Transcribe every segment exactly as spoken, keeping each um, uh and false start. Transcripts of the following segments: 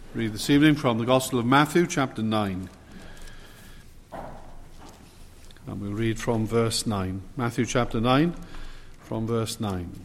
Read this evening from the Gospel of Matthew, chapter nine. And we'll read from verse nine. Matthew chapter nine, from verse nine.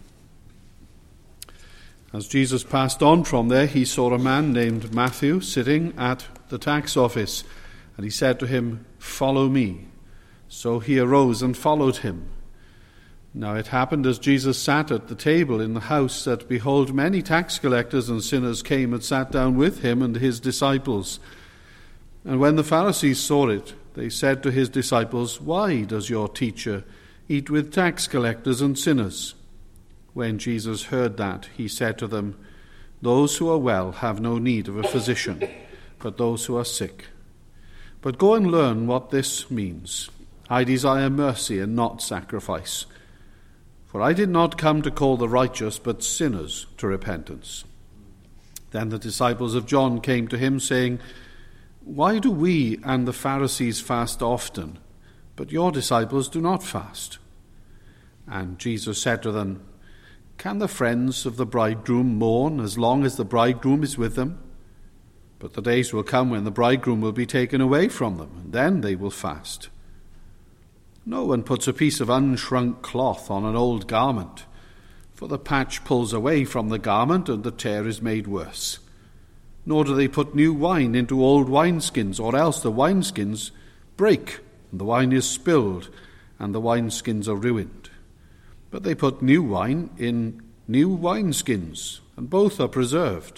As Jesus passed on from there, he saw a man named Matthew sitting at the tax office, and he said to him, "Follow me." So he arose and followed him. Now it happened as Jesus sat at the table in the house that, behold, many tax collectors and sinners came and sat down with him and his disciples. And when the Pharisees saw it, they said to his disciples, "Why does your teacher eat with tax collectors and sinners?" When Jesus heard that, he said to them, "Those who are well have no need of a physician, but those who are sick. But go and learn what this means. I desire mercy and not sacrifice. For I did not come to call the righteous, but sinners to repentance." Then the disciples of John came to him, saying, "Why do we and the Pharisees fast often, but your disciples do not fast?" And Jesus said to them, "Can the friends of the bridegroom mourn as long as the bridegroom is with them? But the days will come when the bridegroom will be taken away from them, and then they will fast. No one puts a piece of unshrunk cloth on an old garment, for the patch pulls away from the garment and the tear is made worse. Nor do they put new wine into old wineskins, or else the wineskins break, and the wine is spilled, and the wineskins are ruined. But they put new wine in new wineskins, and both are preserved."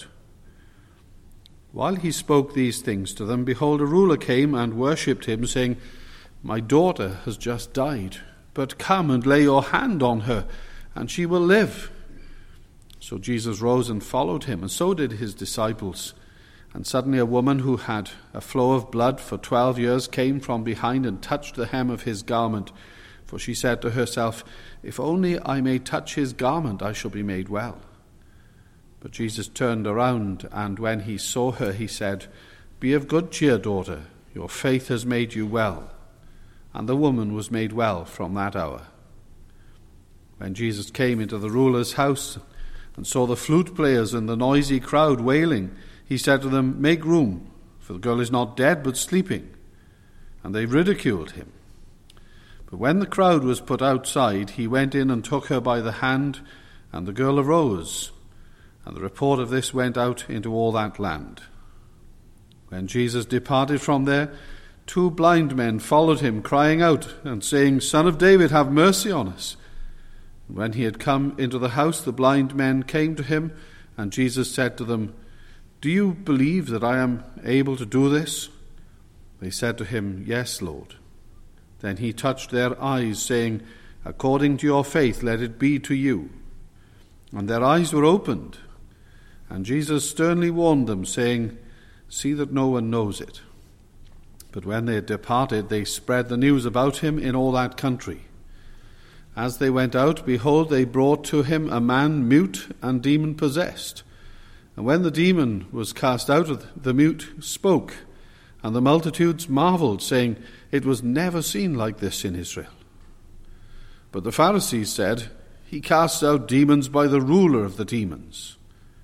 While he spoke these things to them, behold, a ruler came and worshipped him, saying, "My daughter has just died, but come and lay your hand on her, and she will live." So Jesus rose and followed him, and so did his disciples. And suddenly a woman who had a flow of blood for twelve years came from behind and touched the hem of his garment. For she said to herself, "If only I may touch his garment, I shall be made well." But Jesus turned around, and when he saw her, he said, "Be of good cheer, daughter, your faith has made you well." And the woman was made well from that hour. When Jesus came into the ruler's house and saw the flute players and the noisy crowd wailing, he said to them, "Make room, for the girl is not dead but sleeping." And they ridiculed him. But when the crowd was put outside, he went in and took her by the hand, and the girl arose. And the report of this went out into all that land. When Jesus departed from there, two blind men followed him, crying out and saying, "Son of David, have mercy on us." And when he had come into the house, the blind men came to him, and Jesus said to them, "Do you believe that I am able to do this?" They said to him, "Yes, Lord." Then he touched their eyes, saying, "According to your faith, let it be to you." And their eyes were opened. And Jesus sternly warned them, saying, "See that no one knows it." But when they had departed, they spread the news about him in all that country. As they went out, behold, they brought to him a man mute and demon-possessed. And when the demon was cast out, of the mute spoke, and the multitudes marveled, saying, "It was never seen like this in Israel." But the Pharisees said, "He casts out demons by the ruler of the demons."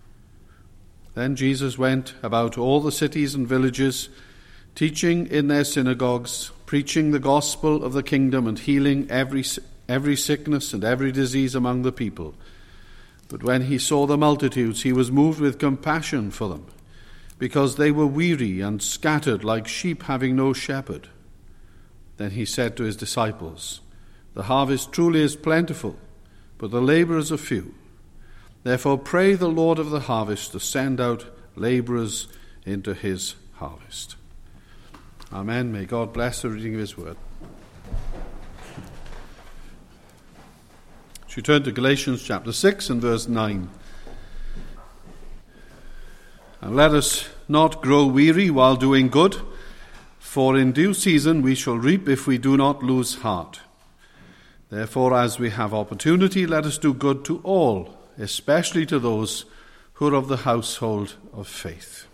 Then Jesus went about all the cities and villages, teaching in their synagogues, preaching the gospel of the kingdom, and healing every every sickness and every disease among the people. But when he saw the multitudes, he was moved with compassion for them, because they were weary and scattered like sheep having no shepherd. Then he said to his disciples, "The harvest truly is plentiful, but the laborers are few. Therefore pray the Lord of the harvest to send out laborers into his harvest." Amen. May God bless the reading of his word. Should we turn to Galatians chapter six and verse nine. "And let us not grow weary while doing good, for in due season we shall reap if we do not lose heart. Therefore, as we have opportunity, let us do good to all, especially to those who are of the household of faith."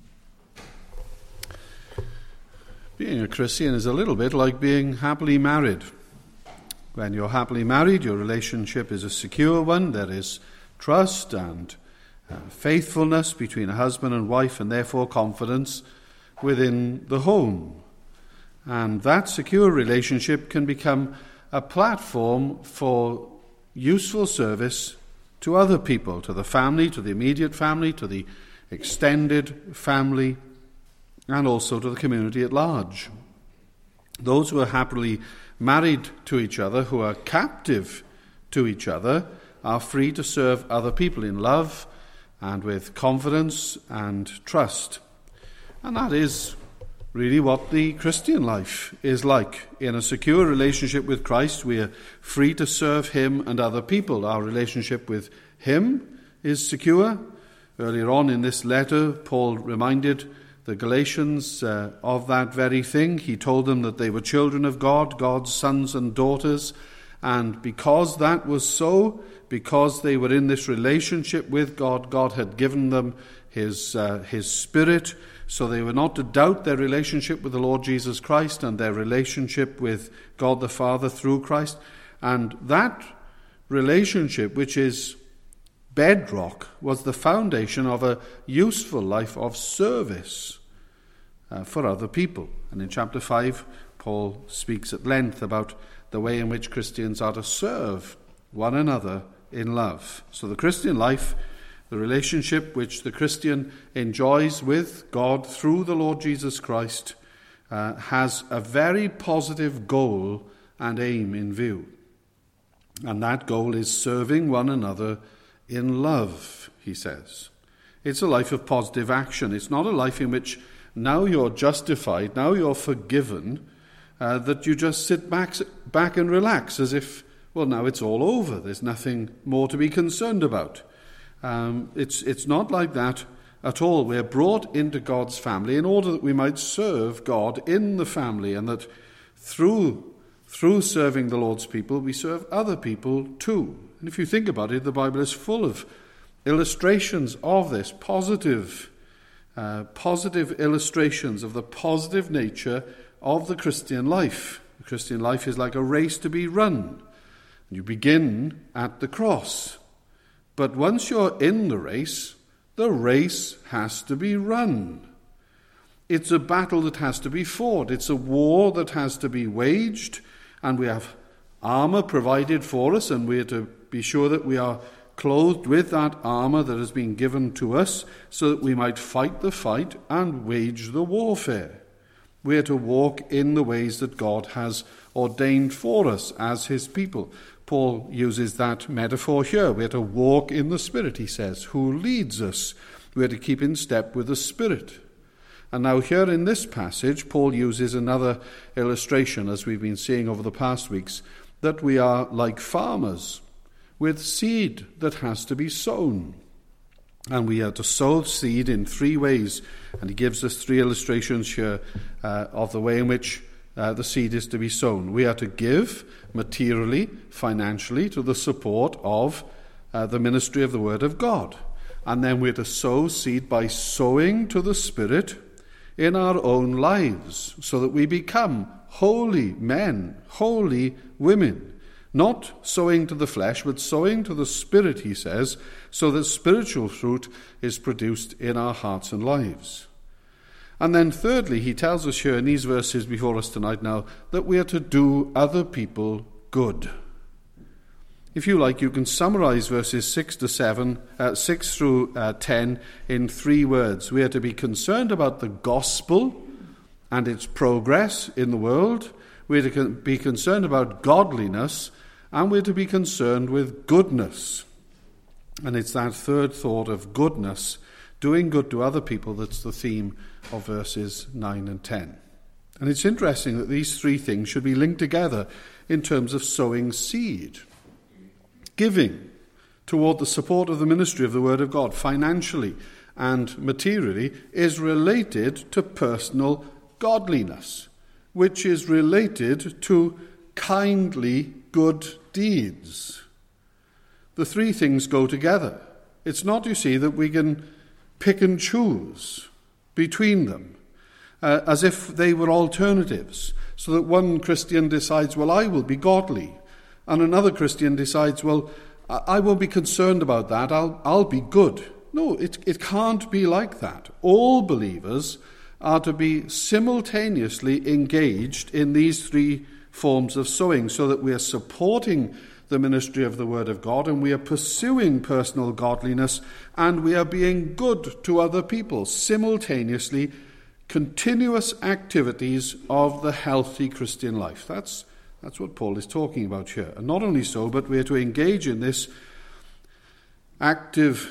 Being a Christian is a little bit like being happily married. When you're happily married, your relationship is a secure one. There is trust and uh, faithfulness between a husband and wife, and therefore confidence within the home. And that secure relationship can become a platform for useful service to other people, to the family, to the immediate family, to the extended family, and also to the community at large. Those who are happily married to each other, who are captive to each other, are free to serve other people in love and with confidence and trust. And that is really what the Christian life is like. In a secure relationship with Christ, we are free to serve him and other people. Our relationship with him is secure. Earlier on in this letter, Paul reminded the Galatians uh, of that very thing. He told them that they were children of God, God's sons and daughters, and because that was so, because they were in this relationship with God, God had given them his uh, his Spirit, so they were not to doubt their relationship with the Lord Jesus Christ and their relationship with God the Father through Christ. And that relationship, which is bedrock, was the foundation of a useful life of service uh, for other people. And in chapter five, Paul speaks at length about the way in which Christians are to serve one another in love. So the Christian life, the relationship which the Christian enjoys with God through the Lord Jesus Christ, uh, has a very positive goal and aim in view. And that goal is serving one another in love, he says. It's a life of positive action. It's not a life in which now you're justified, now you're forgiven, uh, that you just sit back, back and relax as if, well, now it's all over. There's nothing more to be concerned about. Um, it's, it's not like that at all. We're brought into God's family in order that we might serve God in the family, and that through, through serving the Lord's people, we serve other people too. And if you think about it, the Bible is full of illustrations of this, positive, uh, positive illustrations of the positive nature of the Christian life. The Christian life is like a race to be run. You begin at the cross. But once you're in the race, the race has to be run. It's a battle that has to be fought. It's a war that has to be waged, and we have armor provided for us, and we are to be sure that we are clothed with that armor that has been given to us so that we might fight the fight and wage the warfare. We are to walk in the ways that God has ordained for us as his people. Paul uses that metaphor here. We are to walk in the Spirit, he says, who leads us. We are to keep in step with the Spirit. And now here in this passage, Paul uses another illustration, as we've been seeing over the past weeks, that we are like farmers with seed that has to be sown. And we are to sow seed in three ways. And he gives us three illustrations here uh, of the way in which uh, the seed is to be sown. We are to give materially, financially, to the support of uh, the ministry of the Word of God. And then we're to sow seed by sowing to the Spirit in our own lives, so that we become holy men, holy women. Not sowing to the flesh, but sowing to the Spirit, he says, so that spiritual fruit is produced in our hearts and lives. And then thirdly, he tells us here in these verses before us tonight now, that we are to do other people good. If you like, you can summarize verses six to seven, uh, six through uh, ten in three words. We are to be concerned about the gospel and its progress in the world. We are to be concerned about godliness, and we're to be concerned with goodness. And it's that third thought of goodness, doing good to other people, that's the theme of verses nine and ten. And it's interesting that these three things should be linked together in terms of sowing seed. Giving toward the support of the ministry of the Word of God, financially and materially, is related to personal godliness, which is related to kindly good deeds. The three things go together. It's not, you see, that we can pick and choose between them, uh, as if they were alternatives, so that one Christian decides, well, I will be godly, and another Christian decides, well, I won't be concerned about that, I'll, I'll be good. no, it, it can't be like that. All believers are to be simultaneously engaged in these three forms of sowing, so that we are supporting the ministry of the Word of God, and we are pursuing personal godliness, and we are being good to other people. Simultaneously, continuous activities of the healthy Christian life. That's, that's what Paul is talking about here. And not only so, but we are to engage in this active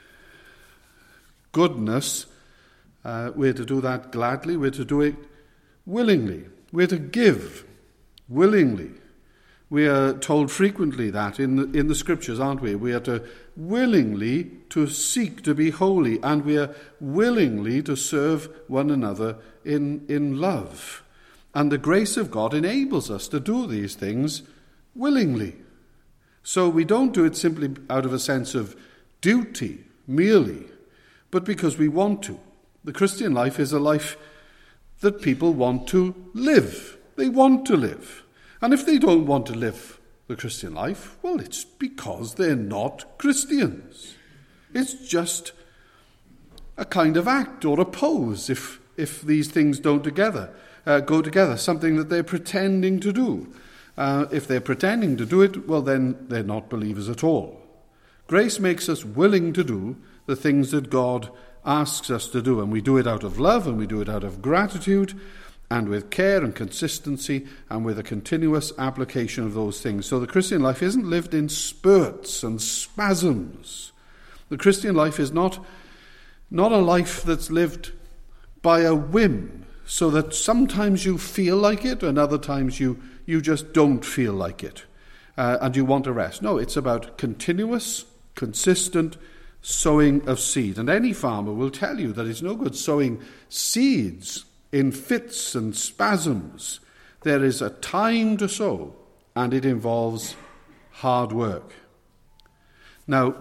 goodness. Uh, we're to do that gladly. We're to do it willingly. We're to give willingly. We are told frequently that in the, in the Scriptures, aren't we? We are to willingly to seek to be holy, and we are willingly to serve one another in, in love. And the grace of God enables us to do these things willingly. So we don't do it simply out of a sense of duty, merely, but because we want to. The Christian life is a life that people want to live. They want to live. And if they don't want to live the Christian life, well, it's because they're not Christians. It's just a kind of act or a pose if if these things don't together uh, go together, something that they're pretending to do. Uh, if they're pretending to do it, well, then they're not believers at all. Grace makes us willing to do the things that God asks us to do, and we do it out of love, and we do it out of gratitude, and with care and consistency, and with a continuous application of those things. So the Christian life isn't lived in spurts and spasms. The Christian life is not, not a life that's lived by a whim, so that sometimes you feel like it, and other times you, you just don't feel like it, uh, and you want to rest. No, it's about continuous, consistent sowing of seed. And any farmer will tell you that it's no good sowing seeds in fits and spasms. There is a time to sow, and it involves hard work. Now,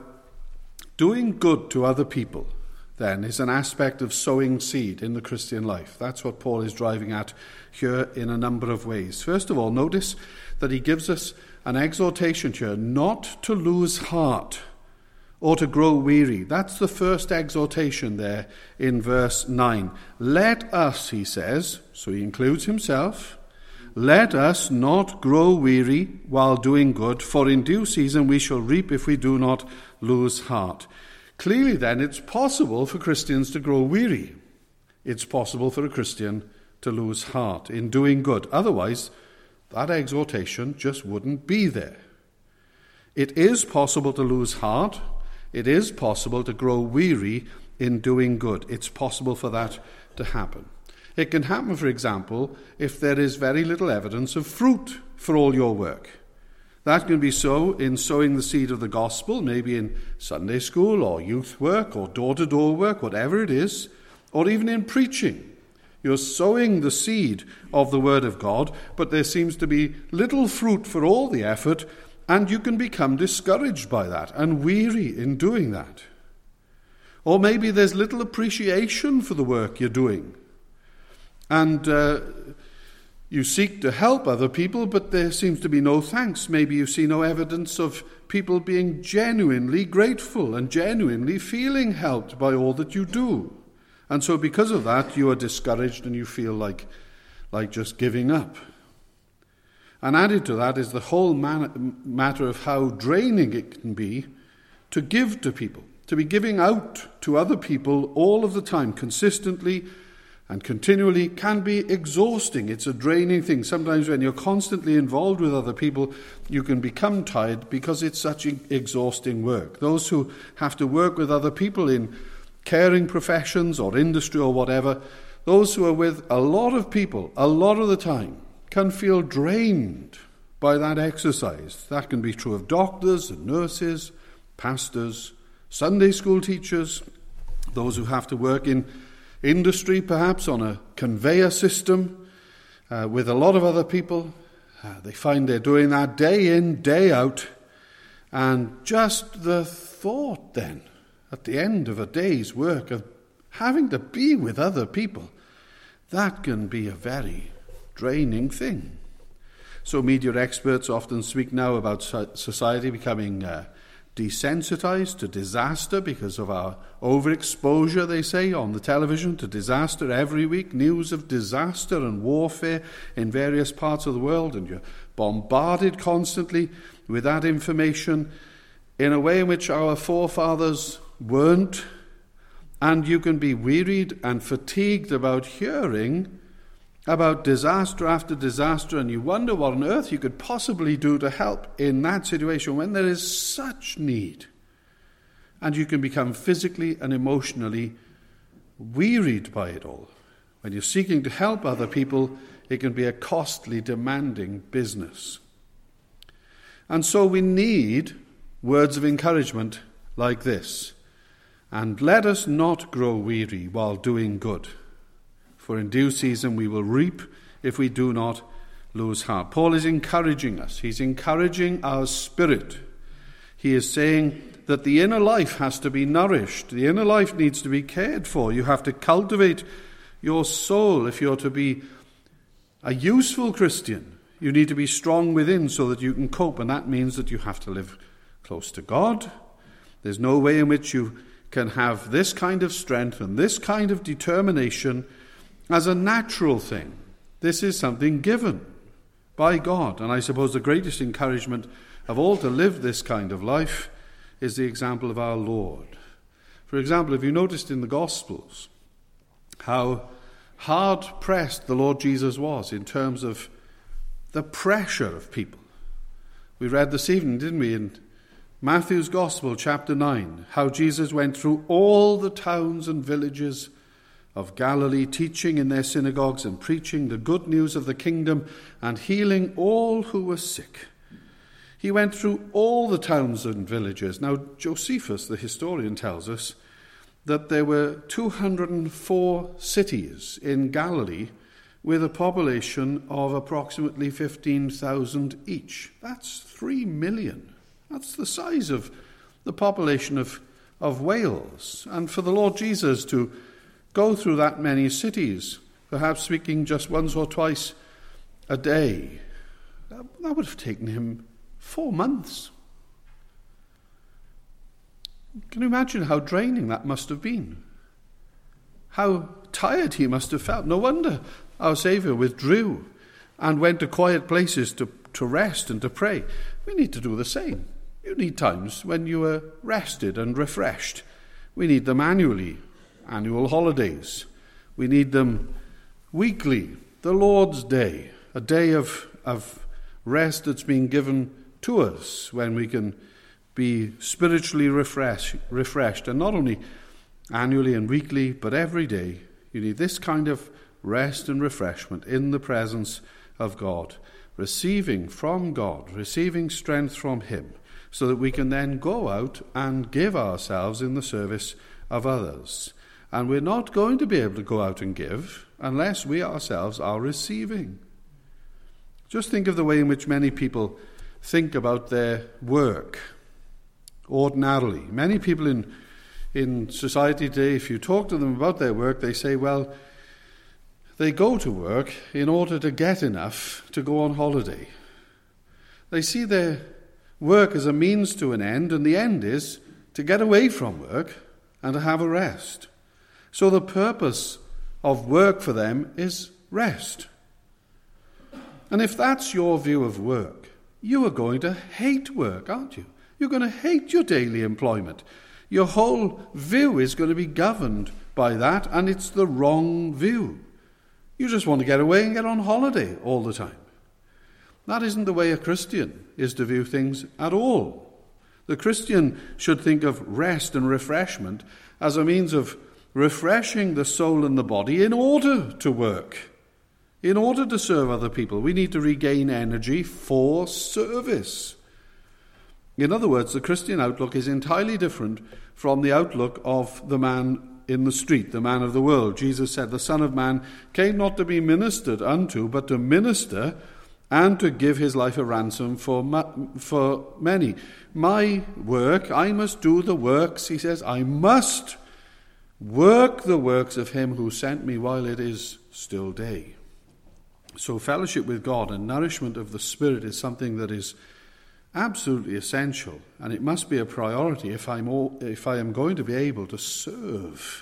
doing good to other people, then, is an aspect of sowing seed in the Christian life. That's what Paul is driving at here in a number of ways. First of all, notice that he gives us an exhortation here not to lose heart or to grow weary. That's the first exhortation there in verse nine. Let us, he says, so he includes himself, let us not grow weary while doing good, for in due season we shall reap if we do not lose heart. Clearly then, it's possible for Christians to grow weary. It's possible for a Christian to lose heart in doing good. Otherwise, that exhortation just wouldn't be there. It is possible to lose heart. It is possible to grow weary in doing good. It's possible for that to happen. It can happen, for example, if there is very little evidence of fruit for all your work. That can be so in sowing the seed of the gospel, maybe in Sunday school or youth work or door-to-door work, whatever it is, or even in preaching. You're sowing the seed of the Word of God, but there seems to be little fruit for all the effort, and you can become discouraged by that and weary in doing that. Or maybe there's little appreciation for the work you're doing. And uh, you seek to help other people, but there seems to be no thanks. Maybe you see no evidence of people being genuinely grateful and genuinely feeling helped by all that you do. And so because of that, you are discouraged and you feel like, like just giving up. And added to that is the whole man- matter of how draining it can be to give to people, to be giving out to other people all of the time, consistently and continually, can be exhausting. It's a draining thing. Sometimes when you're constantly involved with other people, you can become tired because it's such exhausting work. Those who have to work with other people in caring professions or industry or whatever, those who are with a lot of people a lot of the time can feel drained by that exercise. That can be true of doctors and nurses, pastors, Sunday school teachers, those who have to work in industry, perhaps on a conveyor system uh, with a lot of other people. Uh, they find they're doing that day in, day out. And just the thought then, at the end of a day's work, of having to be with other people, that can be a very draining thing. So media experts often speak now about society becoming uh, desensitized to disaster because of our overexposure, they say, on the television to disaster every week, news of disaster and warfare in various parts of the world, and you're bombarded constantly with that information in a way in which our forefathers weren't, and you can be wearied and fatigued about hearing about disaster after disaster, and you wonder what on earth you could possibly do to help in that situation when there is such need. And you can become physically and emotionally wearied by it all. When you're seeking to help other people, it can be a costly, demanding business. And so we need words of encouragement like this. And let us not grow weary while doing good, for in due season we will reap if we do not lose heart. Paul is encouraging us. He's encouraging our spirit. He is saying that the inner life has to be nourished. The inner life needs to be cared for. You have to cultivate your soul if you're to be a useful Christian. You need to be strong within so that you can cope, and that means that you have to live close to God. There's no way in which you can have this kind of strength and this kind of determination as a natural thing. This is something given by God. And I suppose the greatest encouragement of all to live this kind of life is the example of our Lord. For example, if you noticed in the Gospels how hard-pressed the Lord Jesus was in terms of the pressure of people. We read this evening, didn't we, in Matthew's Gospel, chapter nine, how Jesus went through all the towns and villages of Galilee, teaching in their synagogues and preaching the good news of the kingdom and healing all who were sick. He went through all the towns and villages. Now, Josephus, the historian, tells us that there were two hundred four cities in Galilee with a population of approximately fifteen thousand each. That's three million. That's the size of the population of, of Wales. And for the Lord Jesus to go through that many cities, perhaps speaking just once or twice a day, that, that would have taken him four months. Can you imagine how draining that must have been? How tired he must have felt. No wonder our Saviour withdrew and went to quiet places to, to rest and to pray. We need to do the same. You need times when you are rested and refreshed. We need them annually, annual holidays. We need them weekly, the Lord's Day, a day of, of rest that's been given to us when we can be spiritually refresh, refreshed. And not only annually and weekly, but every day. You need this kind of rest and refreshment in the presence of God, receiving from God, receiving strength from Him, so that we can then go out and give ourselves in the service of others. And we're not going to be able to go out and give unless we ourselves are receiving. Just think of the way in which many people think about their work. Ordinarily, many people in in society today, if you talk to them about their work, they say, well, they go to work in order to get enough to go on holiday. They see their work as a means to an end, and the end is to get away from work and to have a rest. So the purpose of work for them is rest. And if that's your view of work, you are going to hate work, aren't you? You're going to hate your daily employment. Your whole view is going to be governed by that, and it's the wrong view. You just want to get away and get on holiday all the time. That isn't the way a Christian is to view things at all. The Christian should think of rest and refreshment as a means of refreshing the soul and the body in order to work, in order to serve other people. We need to regain energy for service. In other words, the Christian outlook is entirely different from the outlook of the man in the street, the man of the world. Jesus said, the Son of Man came not to be ministered unto, but to minister and to give his life a ransom for for many. My work, I must do the works, he says, I must work the works of him who sent me while it is still day. So fellowship with God and nourishment of the Spirit is something that is absolutely essential, and it must be a priority if I'm all, if I am going to be able to serve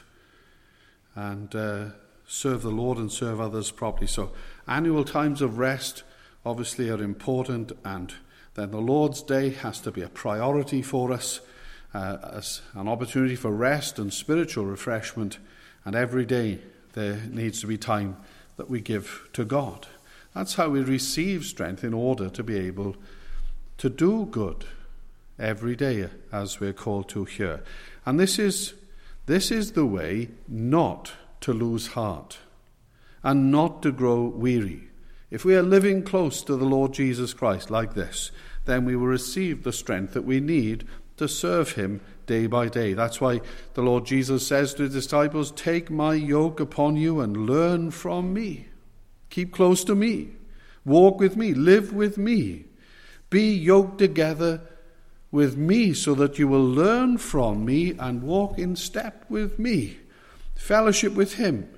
and uh, serve the Lord and serve others properly. So annual times of rest obviously are important, and then the Lord's Day has to be a priority for us, uh, as an opportunity for rest and spiritual refreshment, and every day there needs to be time that we give to God. That's how we receive strength in order to be able to do good every day, as we're called to here. And this is this is the way not to lose heart and not to grow weary. If we are living close to the Lord Jesus Christ like this, then we will receive the strength that we need to serve him day by day. That's why the Lord Jesus says to his disciples, "Take my yoke upon you and learn from me." Keep close to me. Walk with me. Live with me. Be yoked together with me so that you will learn from me and walk in step with me. Fellowship with him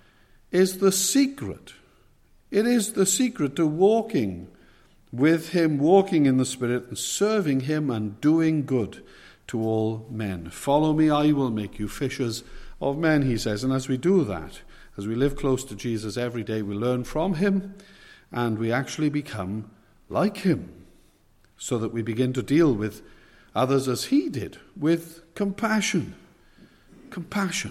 is the secret. It is the secret to walking with him, walking in the Spirit, and serving him and doing good to all men. Follow me, I will make you fishers of men, he says. And as we do that, as we live close to Jesus every day, we learn from him and we actually become like him, so that we begin to deal with others as he did, with compassion. Compassion.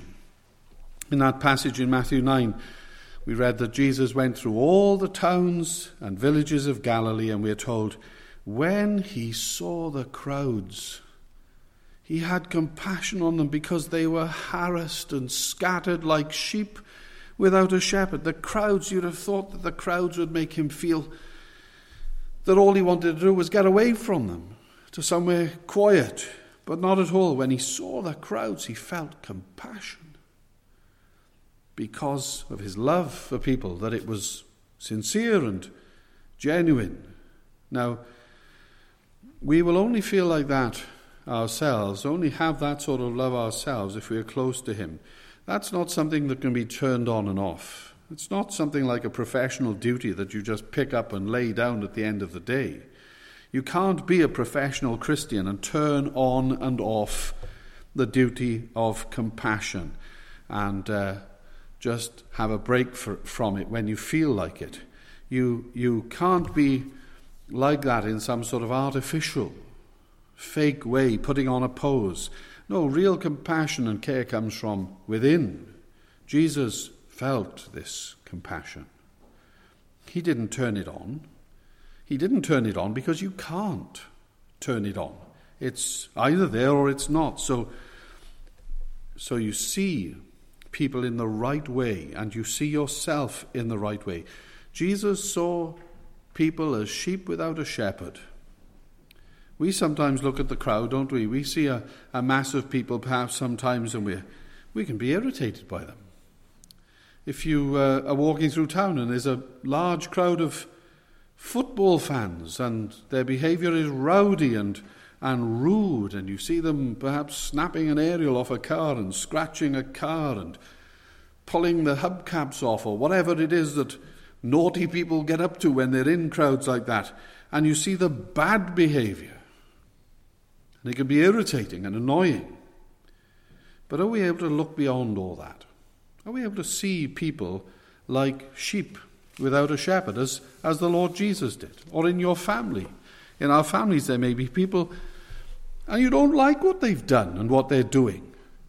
In that passage in Matthew nine, we read that Jesus went through all the towns and villages of Galilee, and we are told, when he saw the crowds, he had compassion on them because they were harassed and scattered like sheep without a shepherd. The crowds, you'd have thought that the crowds would make him feel that all he wanted to do was get away from them to somewhere quiet, but not at all. When he saw the crowds, he felt compassion because of his love for people, that it was sincere and genuine. Now, we will only feel like that ourselves, only have that sort of love ourselves if we are close to him. That's not something that can be turned on and off. It's not something like a professional duty that you just pick up and lay down at the end of the day. You can't be a professional Christian and turn on and off the duty of compassion and uh, just have a break for, from it when you feel like it. You, you can't be like that in some sort of artificial, fake way, putting on a pose. No, real compassion and care comes from within. Jesus felt this compassion. He didn't turn it on. He didn't turn it on because you can't turn it on. It's either there or it's not. So, so you see people in the right way, and you see yourself in the right way. Jesus saw people as sheep without a shepherd. We sometimes look at the crowd, don't we? We see a, a mass of people perhaps sometimes, and we we can be irritated by them. If you uh, are walking through town and there's a large crowd of football fans and their behaviour is rowdy and, and rude, and you see them perhaps snapping an aerial off a car and scratching a car and pulling the hubcaps off, or whatever it is that naughty people get up to when they're in crowds like that, and you see the bad behaviour, and it can be irritating and annoying. But are we able to look beyond all that? Are we able to see people like sheep without a shepherd, as, as the Lord Jesus did? Or in your family. In our families there may be people, and you don't like what they've done and what they're doing.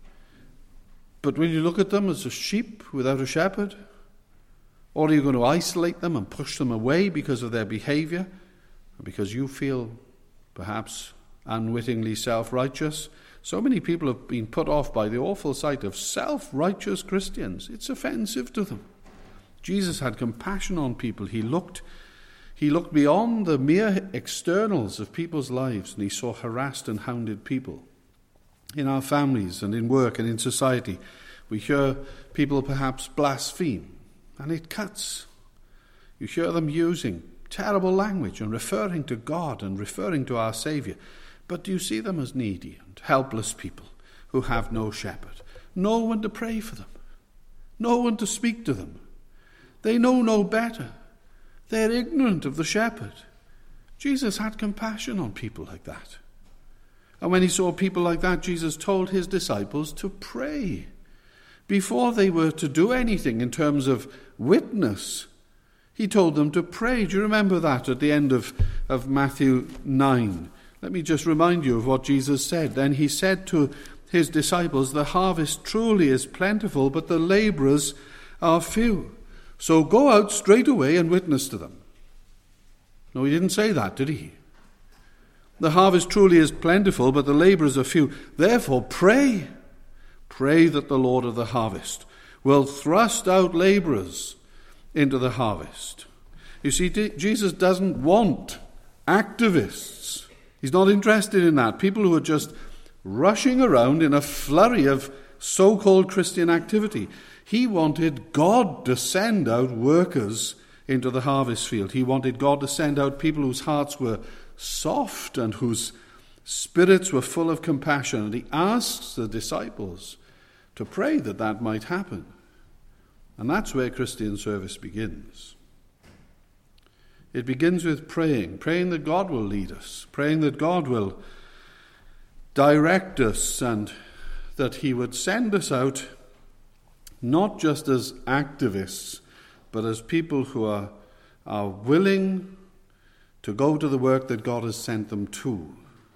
But when you look at them as a sheep without a shepherd, or are you going to isolate them and push them away because of their behaviour, because you feel perhaps unwittingly self-righteous? So many people have been put off by the awful sight of self-righteous Christians. It's offensive to them. Jesus had compassion on people. He looked, he looked beyond the mere externals of people's lives, and he saw harassed and hounded people. In our families and in work and in society, we hear people perhaps blaspheme, and it cuts. You hear them using terrible language and referring to God and referring to our Saviour. But do you see them as needy and helpless people who have no shepherd? No one to pray for them. No one to speak to them. They know no better. They're ignorant of the shepherd. Jesus had compassion on people like that. And when he saw people like that, Jesus told his disciples to pray before they were to do anything in terms of witness. He told them to pray. Do you remember that at the end of, of Matthew nine? Let me just remind you of what Jesus said. Then he said to his disciples, "The harvest truly is plentiful, but the laborers are few. So go out straight away and witness to them." No, he didn't say that, did he? The harvest truly is plentiful, but the laborers are few. Therefore, pray. Pray that the Lord of the harvest will thrust out laborers into the harvest. You see, Jesus doesn't want activists. He's not interested in that. People who are just rushing around in a flurry of so-called Christian activity. He wanted God to send out workers into the harvest field. He wanted God to send out people whose hearts were soft and whose spirits were full of compassion. And he asks the disciples to pray that that might happen. And that's where Christian service begins. It begins with praying, praying that God will lead us, praying that God will direct us and that he would send us out not just as activists, but as people who are, are willing to go to the work that God has sent them to.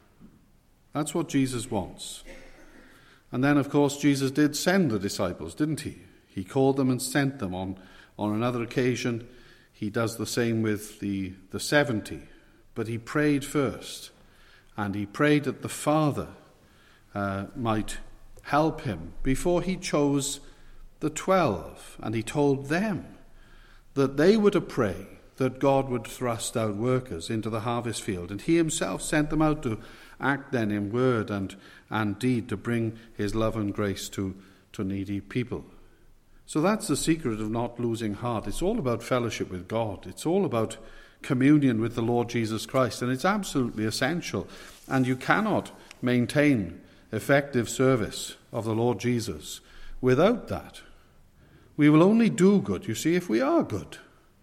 That's what Jesus wants. And then, of course, Jesus did send the disciples, didn't he? He called them and sent them. On, on another occasion, he does the same with the, the seventy. But he prayed first, and he prayed that the Father uh, might help him before he chose the twelve. And he told them that they were to pray that God would thrust out workers into the harvest field. And he himself sent them out to act then in word and, and deed to bring his love and grace to, to needy people. So that's the secret of not losing heart. It's all about fellowship with God. It's all about communion with the Lord Jesus Christ. And it's absolutely essential. And you cannot maintain effective service of the Lord Jesus without that. We will only do good, you see, if we are good.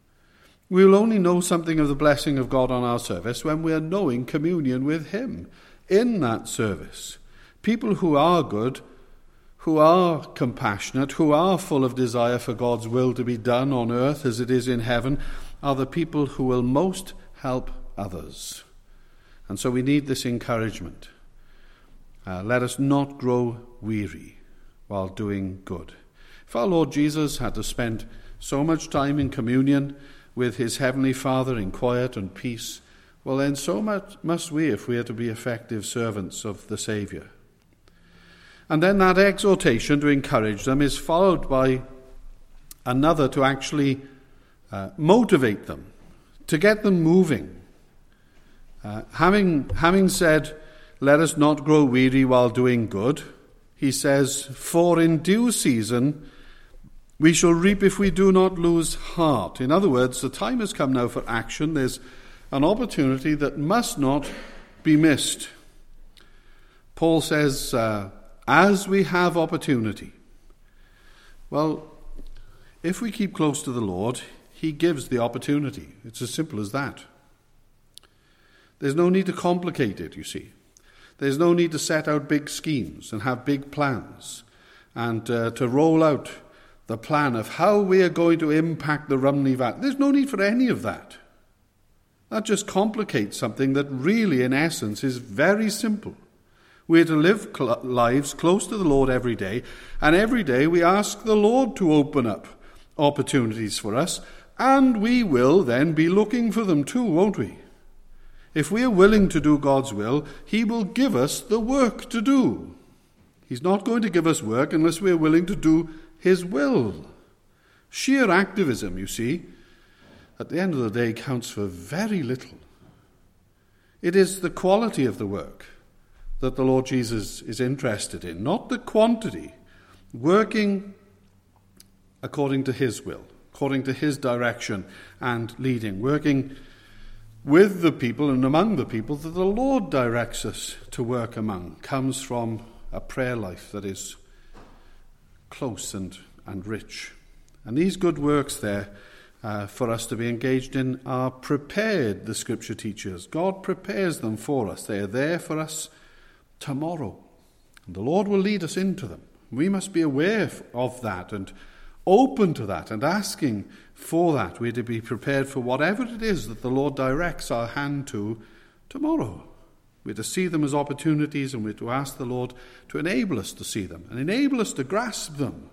We will only know something of the blessing of God on our service when we are knowing communion with him in that service. People who are good, who are compassionate, who are full of desire for God's will to be done on earth as it is in heaven, are the people who will most help others. And so we need this encouragement. Uh, let us not grow weary while doing good. If our Lord Jesus had to spend so much time in communion with his heavenly Father in quiet and peace, well then so much must we if we are to be effective servants of the Saviour. And then that exhortation to encourage them is followed by another to actually uh, motivate them, to get them moving. Uh, having, having said, "Let us not grow weary while doing good," he says, "For in due season we shall reap if we do not lose heart." In other words, the time has come now for action. There's an opportunity that must not be missed. Paul says, uh, as we have opportunity. Well, if we keep close to the Lord, he gives the opportunity. It's as simple as that. There's no need to complicate it, you see. There's no need to set out big schemes and have big plans and uh, to roll out the plan of how we are going to impact the Rumney Valley. There's no need for any of that. That just complicates something that really, in essence, is very simple. We are to live cl- lives close to the Lord every day, and every day we ask the Lord to open up opportunities for us, and we will then be looking for them too, won't we? If we are willing to do God's will, he will give us the work to do. He's not going to give us work unless we are willing to do his will. Sheer activism, you see, at the end of the day counts for very little. It is the quality of the work that the Lord Jesus is interested in, not the quantity. Working according to his will, according to his direction and leading, working with the people and among the people that the Lord directs us to work among, comes from a prayer life that is close and, and rich. And these good works there uh, for us to be engaged in are prepared, the Scripture teaches. God prepares them for us. They are there for us tomorrow. And the Lord will lead us into them. We must be aware of that and open to that and asking for that. We're to be prepared for whatever it is that the Lord directs our hand to tomorrow. We're to see them as opportunities, and we're to ask the Lord to enable us to see them and enable us to grasp them.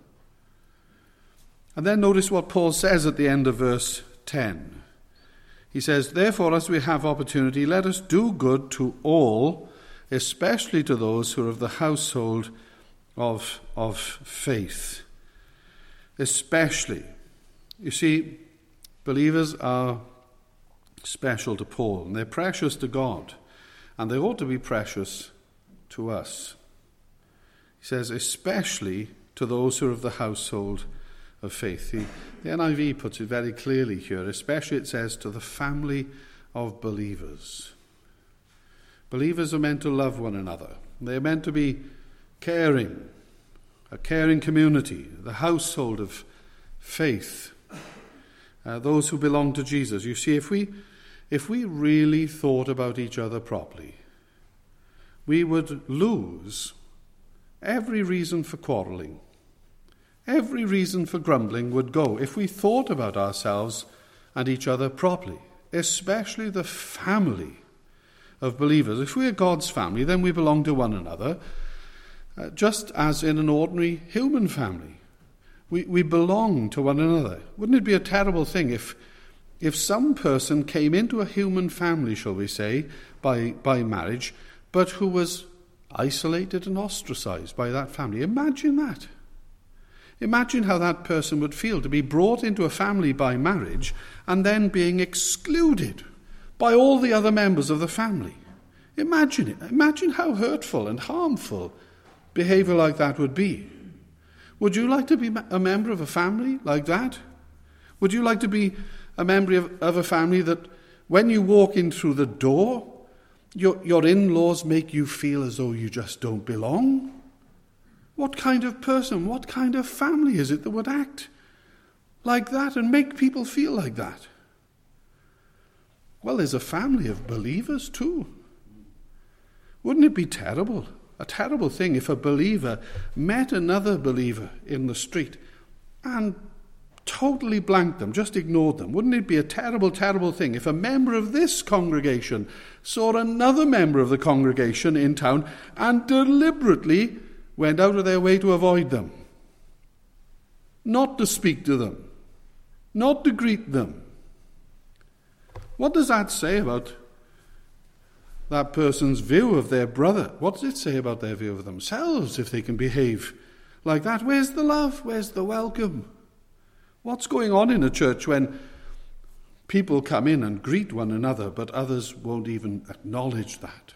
And then notice what Paul says at the end of verse ten. He says, "Therefore, as we have opportunity, let us do good to all, especially to those who are of the household of, of faith." Especially. You see, believers are special to Paul, and they're precious to God, and they ought to be precious to us. He says, especially to those who are of the household of faith. The, the N I V puts it very clearly here. Especially, it says, to the family of believers. Believers are meant to love one another. They're meant to be caring, a caring community, the household of faith, uh, those who belong to Jesus. You see, if we, if we really thought about each other properly, we would lose every reason for quarrelling. Every reason for grumbling would go if we thought about ourselves and each other properly, especially the family of believers. If we are God's family, then we belong to one another, uh, just as in an ordinary human family. We, we belong to one another. Wouldn't it be a terrible thing if if some person came into a human family, shall we say, by, by marriage, but who was isolated and ostracized by that family? Imagine that. Imagine how that person would feel to be brought into a family by marriage and then being excluded by all the other members of the family. Imagine it. Imagine how hurtful and harmful behavior like that would be. Would you like to be a member of a family like that? Would you like to be a member of, of a family that when you walk in through the door, your, your in-laws make you feel as though you just don't belong? What kind of person, what kind of family is it that would act like that and make people feel like that? Well, there's a family of believers too. Wouldn't it be terrible, a terrible thing if a believer met another believer in the street and totally blanked them, just ignored them? Wouldn't it be a terrible, terrible thing if a member of this congregation saw another member of the congregation in town and deliberately went out of their way to avoid them, not to speak to them, not to greet them? What does that say about that person's view of their brother? What does it say about their view of themselves if they can behave like that? Where's the love? Where's the welcome? What's going on in a church when people come in and greet one another, but others won't even acknowledge that?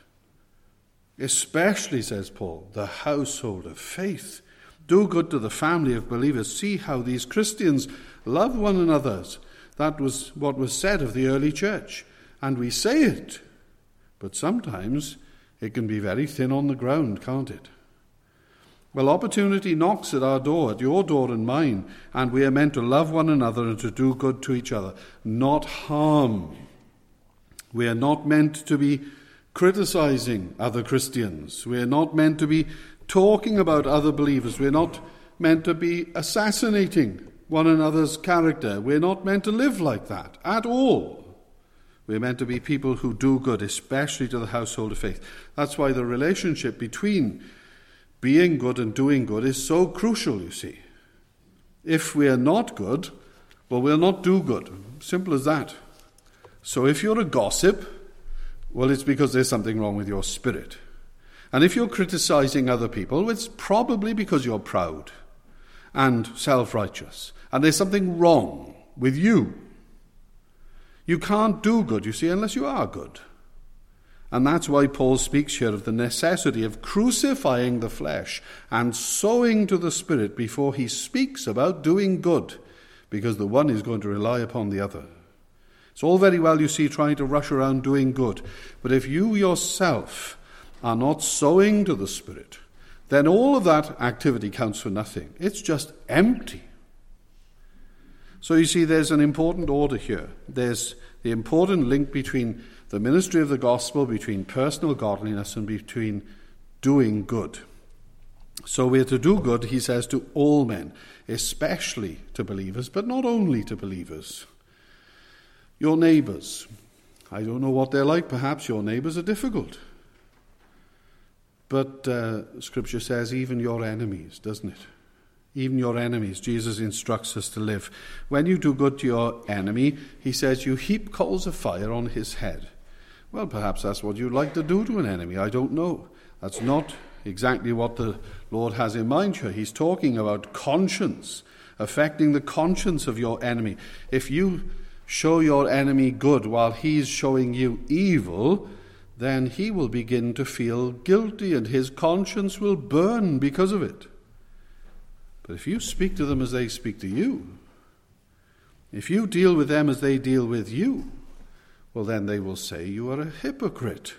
Especially, says Paul, the household of faith. Do good to the family of believers. See how these Christians love one another. That was what was said of the early church. And we say it, but sometimes it can be very thin on the ground, can't it? Well, opportunity knocks at our door, at your door and mine, and we are meant to love one another and to do good to each other, not harm. We are not meant to be criticizing other Christians. We're not meant to be talking about other believers. We're not meant to be assassinating one another's character. We're not meant to live like that at all. We're meant to be people who do good, especially to the household of faith. That's why the relationship between being good and doing good is so crucial, you see. If we are not good, well, we'll not do good. Simple as that. So if you're a gossip, well, it's because there's something wrong with your spirit. And if you're criticizing other people, it's probably because you're proud and self-righteous. And there's something wrong with you. You can't do good, you see, unless you are good. And that's why Paul speaks here of the necessity of crucifying the flesh and sowing to the Spirit before he speaks about doing good, because the one is going to rely upon the other. It's all very well, you see, trying to rush around doing good. But if you yourself are not sowing to the Spirit, then all of that activity counts for nothing. It's just empty. So you see, there's an important order here. There's the important link between the ministry of the gospel, between personal godliness, and between doing good. So we're to do good, he says, to all men, especially to believers, but not only to believers. Your neighbours. I don't know what they're like. Perhaps your neighbours are difficult. But uh, Scripture says even your enemies, doesn't it? Even your enemies, Jesus instructs us to live. When you do good to your enemy, he says you heap coals of fire on his head. Well, perhaps that's what you'd like to do to an enemy. I don't know. That's not exactly what the Lord has in mind here. He's talking about conscience, affecting the conscience of your enemy. If you show your enemy good while he's showing you evil, then he will begin to feel guilty and his conscience will burn because of it. But if you speak to them as they speak to you, if you deal with them as they deal with you, well, then they will say you are a hypocrite.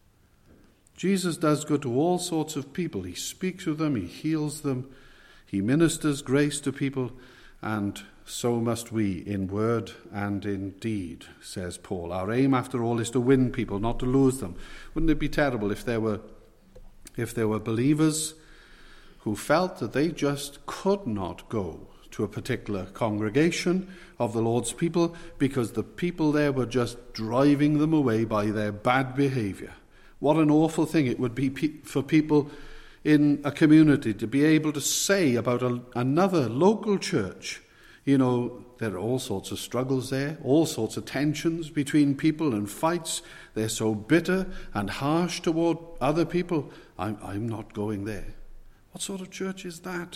Jesus does good to all sorts of people. He speaks to them, he heals them, he ministers grace to people, and so must we in word and in deed, says Paul. Our aim, after all, is to win people, not to lose them. Wouldn't it be terrible if there were, if there were believers who felt that they just could not go to a particular congregation of the Lord's people because the people there were just driving them away by their bad behavior? What an awful thing it would be pe- for people in a community to be able to say about a, another local church, you know, there are all sorts of struggles there, all sorts of tensions between people and fights. They're so bitter and harsh toward other people. I'm, I'm not going there. What sort of church is that?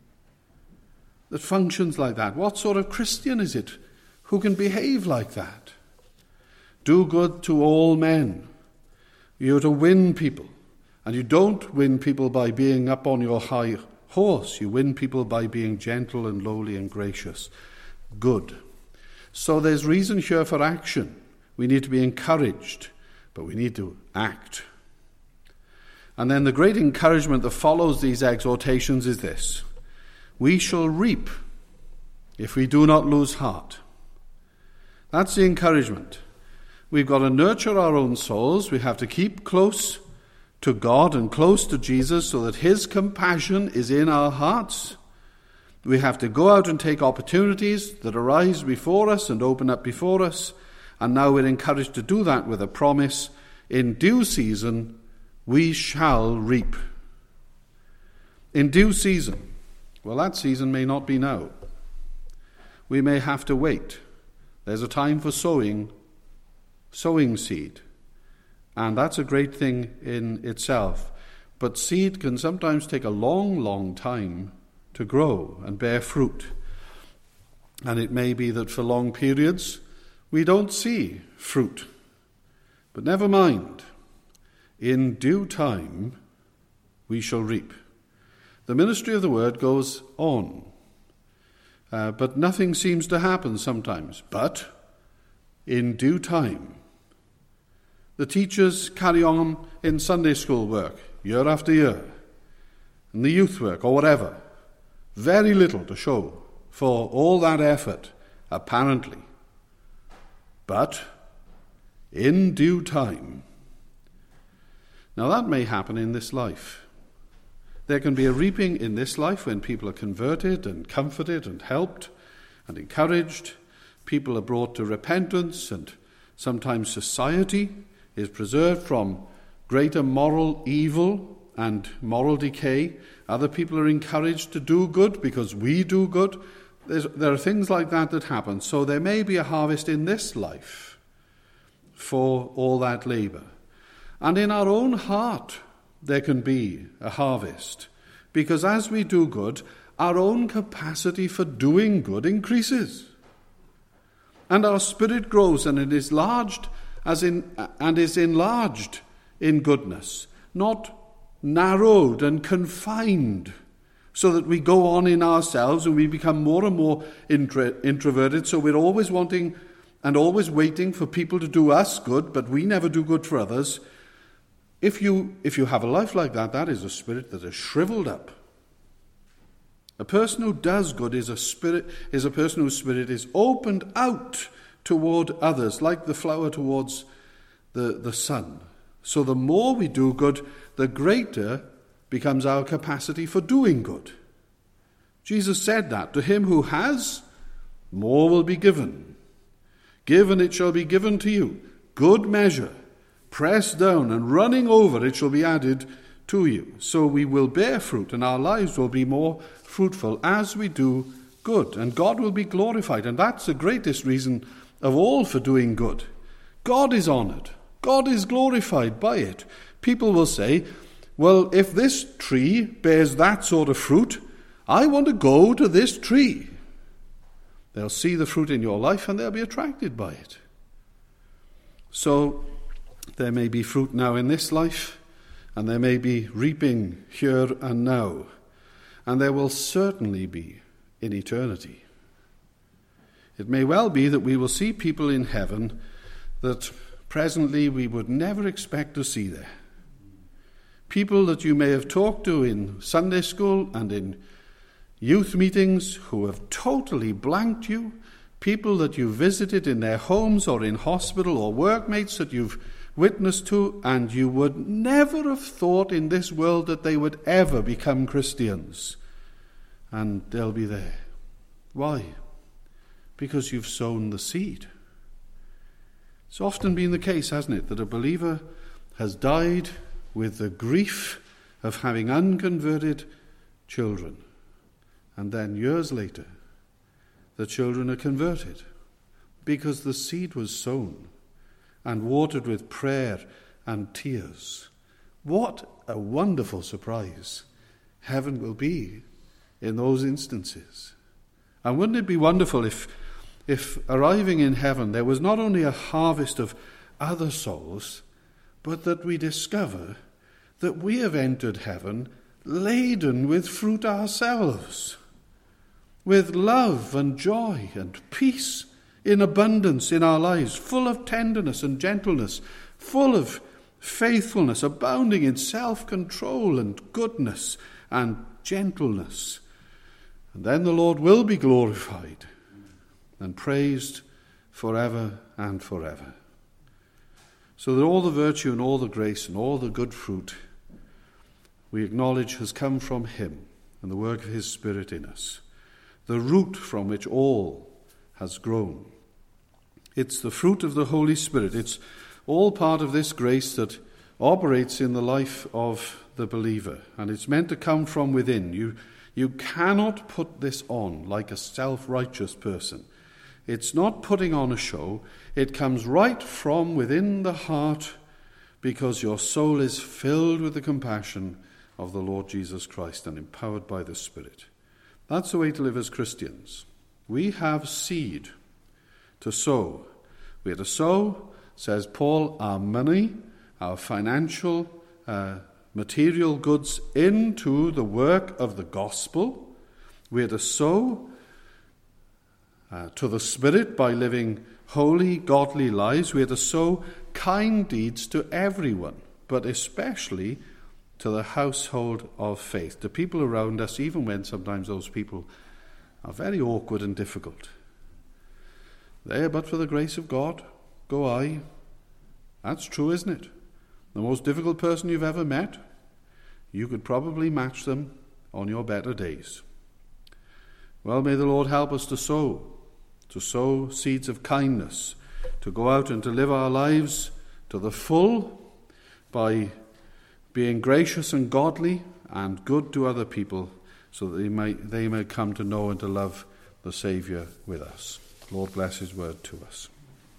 That functions like that? What sort of Christian is it who can behave like that? Do good to all men. You're to win people. And you don't win people by being up on your high horse. You win people by being gentle and lowly and gracious. Good. So there's reason here for action. We need to be encouraged, but we need to act. And then the great encouragement that follows these exhortations is this: we shall reap if we do not lose heart. That's the encouragement. We've got to nurture our own souls. We have to keep close to God and close to Jesus so that his compassion is in our hearts. We have to go out and take opportunities that arise before us and open up before us. And now we're encouraged to do that with a promise: in due season we shall reap. In due season. Well, that season may not be now. We may have to wait. There's a time for sowing, sowing seed. And that's a great thing in itself. But seed can sometimes take a long, long time to grow and bear fruit. And it may be that for long periods we don't see fruit. But never mind. In due time we shall reap. The ministry of the word goes on. Uh, but nothing seems to happen sometimes. But in due time. The teachers carry on in Sunday school work, year after year, and the youth work, or whatever. Very little to show for all that effort, apparently. But in due time. Now that may happen in this life. There can be a reaping in this life when people are converted and comforted and helped and encouraged. People are brought to repentance, and sometimes society is preserved from greater moral evil and moral decay. Other people are encouraged to do good because we do good. There's, there are things like that that happen. So there may be a harvest in this life for all that labour. And in our own heart there can be a harvest, because as we do good, our own capacity for doing good increases. And our spirit grows, and it is enlarged as in and is enlarged in goodness, not narrowed and confined, so that we go on in ourselves and we become more and more intro, introverted, so we're always wanting and always waiting for people to do us good, but we never do good for others. If you if you have a life like that, that is a spirit that is shriveled up. A person who does good is a spirit is a person whose spirit is opened out toward others, like the flower towards the, the sun. So the more we do good, the greater becomes our capacity for doing good. Jesus said that. To him who has, more will be given. Give, and it shall be given to you. Good measure, pressed down and running over, it shall be added to you. So we will bear fruit, and our lives will be more fruitful as we do good. And God will be glorified. And that's the greatest reason of all for doing good. God is honored. God is glorified by it. People will say, well, if this tree bears that sort of fruit, I want to go to this tree. They'll see the fruit in your life and they'll be attracted by it. So there may be fruit now in this life, and there may be reaping here and now, and there will certainly be in eternity. It may well be that we will see people in heaven that presently we would never expect to see there. People that you may have talked to in Sunday school and in youth meetings who have totally blanked you, people that you visited in their homes or in hospital, or workmates that you've witnessed to, and you would never have thought in this world that they would ever become Christians. And they'll be there. Why? Because you've sown the seed. It's often been the case, hasn't it, that a believer has died with the grief of having unconverted children. And then years later, the children are converted because the seed was sown and watered with prayer and tears. What a wonderful surprise heaven will be in those instances. And wouldn't it be wonderful if, if arriving in heaven there was not only a harvest of other souls, but that we discover that we have entered heaven laden with fruit ourselves, with love and joy and peace in abundance in our lives, full of tenderness and gentleness, full of faithfulness, abounding in self-control and goodness and gentleness. And then the Lord will be glorified and praised forever and forever. So that all the virtue and all the grace and all the good fruit we acknowledge has come from him and the work of his Spirit in us, the root from which all has grown. It's the fruit of the Holy Spirit. It's all part of this grace that operates in the life of the believer, and it's meant to come from within. You, you cannot put this on like a self-righteous person. It's not putting on a show. It comes right from within the heart because your soul is filled with the compassion of the Lord Jesus Christ and empowered by the Spirit. That's the way to live as Christians. We have seed to sow. We are to sow, says Paul, our money, our financial, uh, material goods into the work of the gospel. We are to sow uh, to the Spirit by living holy, godly lives. We are to sow kind deeds to everyone, but especially to the household of faith, to people around us, even when sometimes those people are very awkward and difficult. There, but for the grace of God, go I. That's true, isn't it? The most difficult person you've ever met, you could probably match them on your better days. Well, may the Lord help us to sow, to sow seeds of kindness, to go out and to live our lives to the full by being gracious and godly and good to other people, so that they may, they may come to know and to love the Saviour with us. Lord bless his word to us.